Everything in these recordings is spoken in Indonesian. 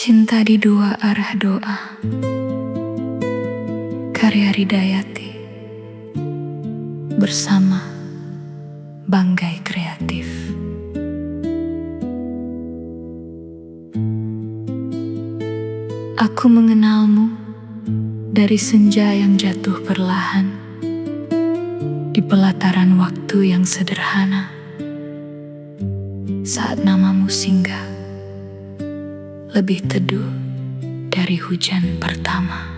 Cinta di Dua Arah Doa, karya Ridayati, bersama Banggai Kreatif. Aku mengenalmu dari senja yang jatuh perlahan, di pelataran waktu yang sederhana, saat namamu singgah lebih teduh dari hujan pertama.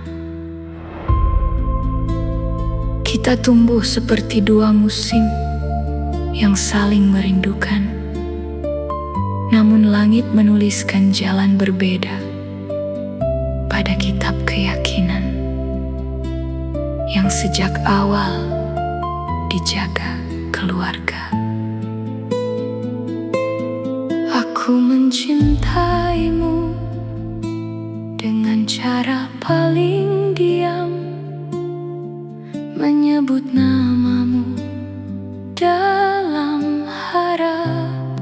Kita tumbuh seperti dua musim yang saling merindukan, namun langit menuliskan jalan berbeda pada kitab keyakinan yang sejak awal dijaga keluarga. Aku mencintaimu dengan cara paling diam, menyebut namamu dalam harap.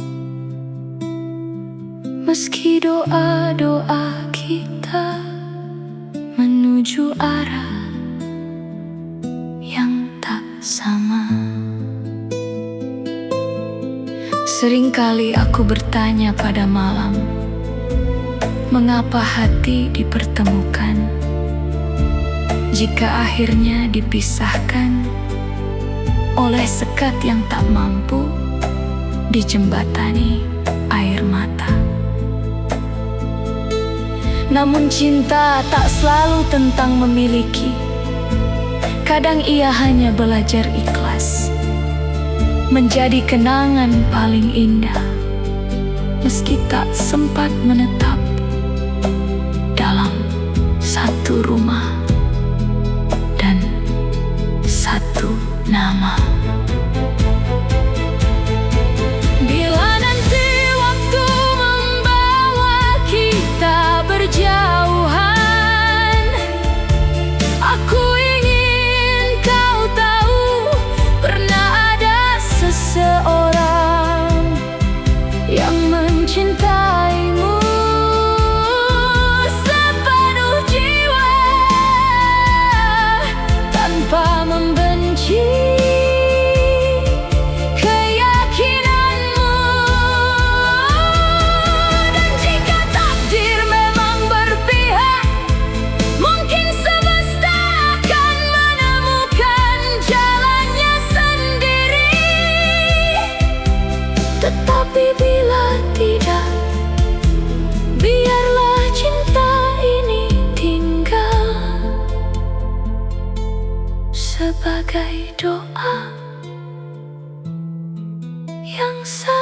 Meski doa-doa kita menuju arah yang tak sama. Seringkali aku bertanya pada malam, mengapa hati dipertemukan jika akhirnya dipisahkan oleh sekat yang tak mampu dijembatani air mata. Namun cinta tak selalu tentang memiliki. Kadang ia hanya belajar ikhlas, menjadi kenangan paling indah, meski tak sempat menetap dalam satu rumah dan satu nama. Bila nanti waktu membawa kita berjauhan, aku ingin kau tahu, pernah ada seseorang yang mencintaimu sepenuh jiwa, tanpa membenci keyakinanmu. Dan jika takdir memang berpihak, mungkin semesta akan menemukan jalannya sendiri. Tetapi bila tidak, biarlah cinta ini tinggal sebagai doa yang